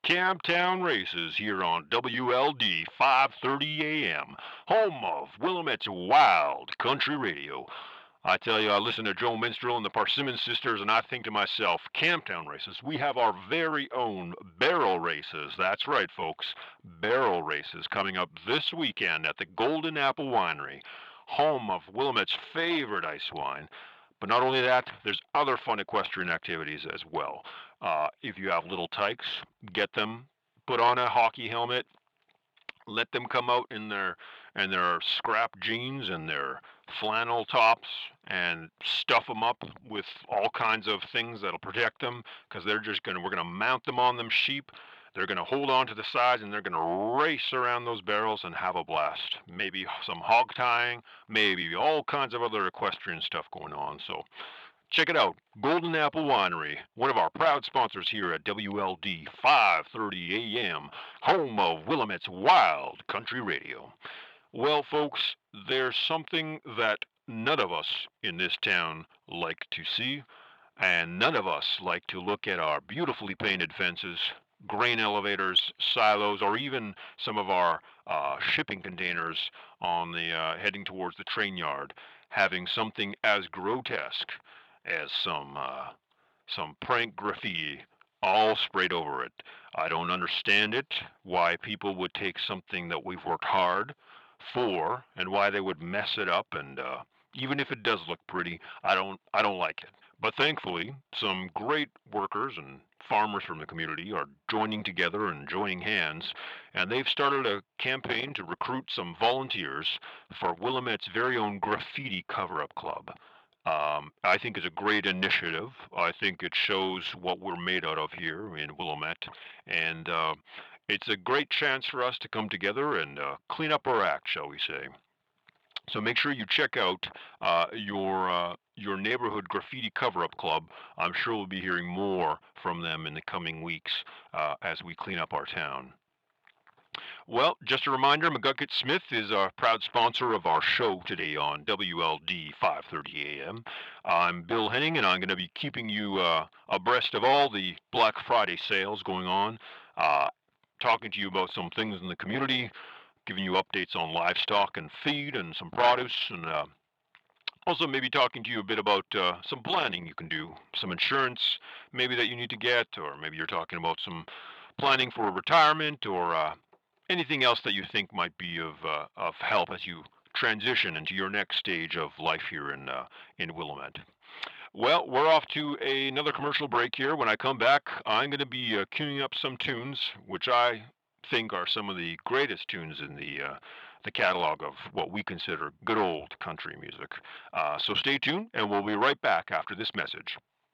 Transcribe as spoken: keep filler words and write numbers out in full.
Camptown Races here on W L D five thirty A M, home of Willamette's Wild Country Radio. I tell you, I listen to Joe Minstrel and the Parsimmon Sisters, and I think to myself, Camptown Races, we have our very own barrel races. That's right, folks, barrel races coming up this weekend at the Golden Apple Winery, home of Willamette's favorite ice wine. But not only that, there's other fun equestrian activities as well. Uh, if you have little tykes, get them, put on a hockey helmet, let them come out in their in their scrap jeans and their flannel tops and stuff them up with all kinds of things that'll protect them because they're just gonna we're gonna mount them on them sheep. They're gonna hold on to the sides and they're gonna race around those barrels and have a blast. Maybe some hog tying, maybe all kinds of other equestrian stuff going on. So check it out. Golden Apple Winery, one of our proud sponsors here at W L D five thirty A M, home of Willamette's Wild Country Radio. Well, folks, there's something that none of us in this town like to see, and none of us like to look at our beautifully painted fences, grain elevators, silos, or even some of our uh, shipping containers on the uh, heading towards the train yard having something as grotesque as some uh, some prank graffiti all sprayed over it. I don't understand it, why people would take something that we've worked hard for and why they would mess it up and uh, even if it does look pretty, I don't I don't like it. But thankfully, some great workers and farmers from the community are joining together and joining hands, and they've started a campaign to recruit some volunteers for Willamette's very own graffiti cover-up club. Um, I think it's a great initiative. I think it shows what we're made out of here in Willamette, and uh, it's a great chance for us to come together and uh, clean up our act, shall we say. So make sure you check out uh, your uh, your neighborhood graffiti cover-up club. I'm sure we'll be hearing more from them in the coming weeks uh, as we clean up our town. Well, just a reminder, McGucket Smith is a proud sponsor of our show today on W L D five thirty A M. I'm Bill Henning, and I'm going to be keeping you uh, abreast of all the Black Friday sales going on, uh, talking to you about some things in the community, giving you updates on livestock and feed and some produce, and uh, also maybe talking to you a bit about uh, some planning you can do, some insurance maybe that you need to get, or maybe you're talking about some planning for retirement or uh, anything else that you think might be of uh, of help as you transition into your next stage of life here in uh, in Willamette. Well, we're off to a, another commercial break here. When I come back, I'm going to be uh, queuing up some tunes, which I think are some of the greatest tunes in the uh, the catalog of what we consider good old country music. Uh, so stay tuned, and we'll be right back after this message.